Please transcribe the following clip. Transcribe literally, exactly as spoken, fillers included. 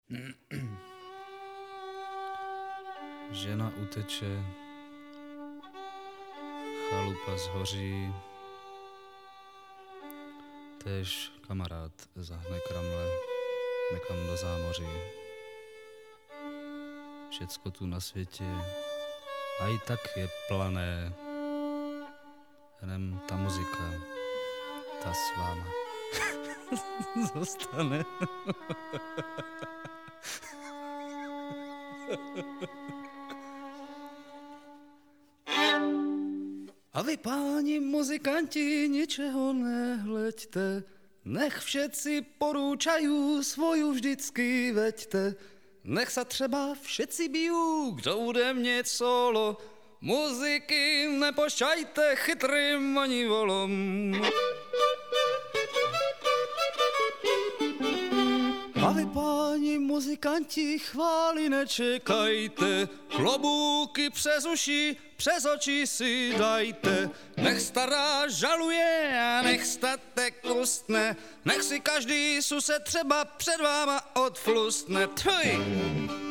Žena uteče, chalupa zhoří, též kamarád zahne kramle nekam do zámoří. Všecko tu na světě a i tak je plané, jenom ta muzika, ta s váma zostane. A vy, páni muzikanti, ničeho nehleďte, nech všetci porúčajú, svoju vždycky veďte. Nech sa třeba všetci bijú, kdo bude mnieť solo, muziky nepošťajte chytrým ani volom. A vy, páni muzikanti, chvály nečekajte, klobúky přes uši, přes oči si dajte. Nech stará žaluje a nech statek ustne, nech si každý sused třeba před váma odflustne. Tfuj!